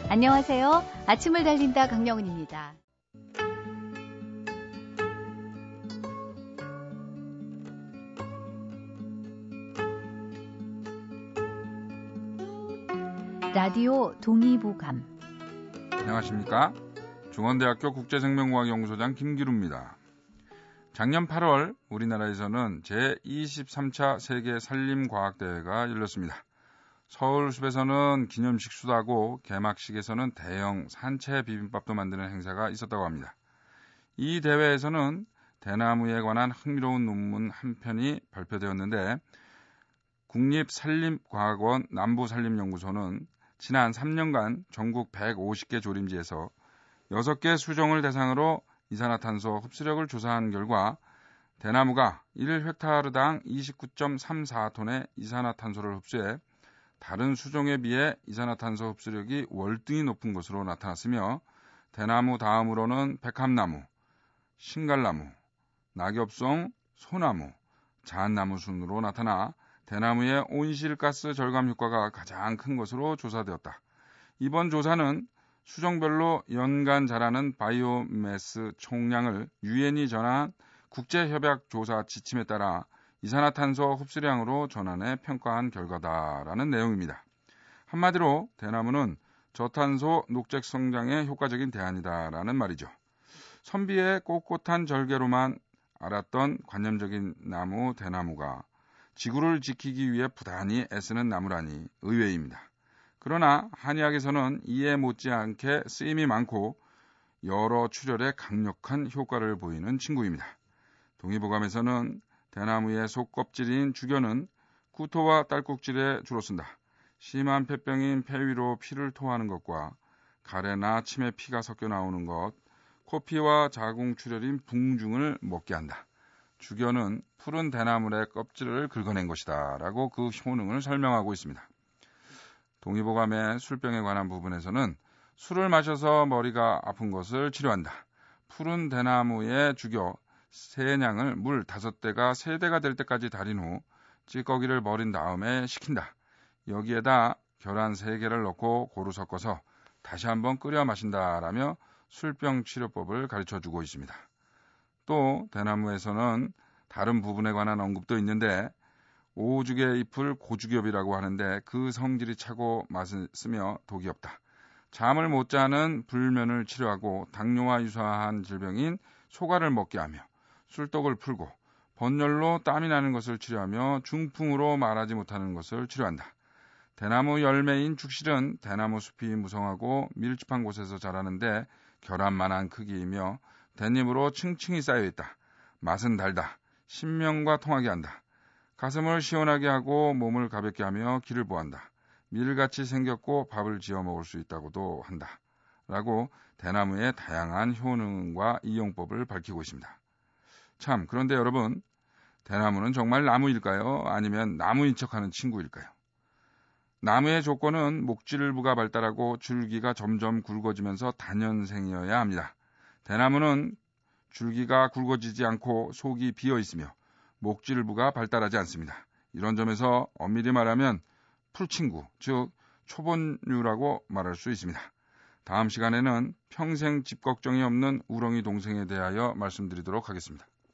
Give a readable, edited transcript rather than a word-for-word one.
안녕하세요. 아침을 달린다 강명은입니다. 라디오 동의보감. 안녕하십니까? 중원대학교 국제생명과학연구소장 김기루입니다. 작년 8월 우리나라에서는 제23차 세계 산림과학대회가 열렸습니다. 서울숲에서는 기념식 수다고 개막식에서는 대형 산채 비빔밥도 만드는 행사가 있었다고 합니다. 이 대회에서는 대나무에 관한 흥미로운 논문 한 편이 발표되었는데 국립산림과학원 남부산림연구소는 지난 3년간 전국 150개 조림지에서 6개 수종을 대상으로 이산화탄소 흡수력을 조사한 결과 대나무가 1헥타르당 29.34톤의 이산화탄소를 흡수해 다른 수종에 비해 이산화탄소 흡수력이 월등히 높은 것으로 나타났으며 대나무 다음으로는 백합나무, 신갈나무, 낙엽송, 소나무, 잣나무 순으로 나타나 대나무의 온실가스 절감 효과가 가장 큰 것으로 조사되었다. 이번 조사는 수종별로 연간 자라는 바이오매스 총량을 유엔이 전한 국제협약조사 지침에 따라 이산화탄소 흡수량으로 전환해 평가한 결과다라는 내용입니다. 한마디로 대나무는 저탄소 녹색 성장에 효과적인 대안이다라는 말이죠. 선비의 꼿꼿한 절개로만 알았던 관념적인 나무 대나무가 지구를 지키기 위해 부단히 애쓰는 나무라니 의외입니다. 그러나 한의학에서는 이에 못지않게 쓰임이 많고 여러 출혈에 강력한 효과를 보이는 친구입니다. 동의보감에서는 대나무의 속껍질인 주견은 구토와 딸꾹질에 주로 쓴다. 심한 폐병인 폐위로 피를 토하는 것과 가래나 침에 피가 섞여 나오는 것, 코피와 자궁출혈인 붕증을 먹게 한다. 주견은 푸른 대나물의 껍질을 긁어낸 것이다 라고 그 효능을 설명하고 있습니다. 동의보감의 술병에 관한 부분에서는 술을 마셔서 머리가 아픈 것을 치료한다. 푸른 대나무에 죽여 세냥을 물 5대가 3대가 될 때까지 달인 후 찌꺼기를 버린 다음에 식힌다. 여기에다 계란 3개를 넣고 고루 섞어서 다시 한번 끓여 마신다라며 술병 치료법을 가르쳐주고 있습니다. 또 대나무에서는 다른 부분에 관한 언급도 있는데 오죽의 잎을 고죽엽이라고 하는데 그 성질이 차고 맛을 쓰며 독이 없다. 잠을 못 자는 불면을 치료하고 당뇨와 유사한 질병인 소가를 먹게 하며 술독을 풀고 번열로 땀이 나는 것을 치료하며 중풍으로 말하지 못하는 것을 치료한다. 대나무 열매인 죽실은 대나무 숲이 무성하고 밀집한 곳에서 자라는데 계란만한 크기이며 댄잎으로 층층이 쌓여있다. 맛은 달다. 신명과 통하게 한다. 가슴을 시원하게 하고 몸을 가볍게 하며 기를 보한다. 밀같이 생겼고 밥을 지어 먹을 수 있다고도 한다. 라고 대나무의 다양한 효능과 이용법을 밝히고 있습니다. 참, 그런데 여러분, 대나무는 정말 나무일까요? 아니면 나무인 척하는 친구일까요? 나무의 조건은 목질부가 발달하고 줄기가 점점 굵어지면서 단연생이어야 합니다. 대나무는 줄기가 굵어지지 않고 속이 비어 있으며 목질부가 발달하지 않습니다. 이런 점에서 엄밀히 말하면 풀친구, 즉 초본류라고 말할 수 있습니다. 다음 시간에는 평생 집 걱정이 없는 우렁이 동생에 대하여 말씀드리도록 하겠습니다.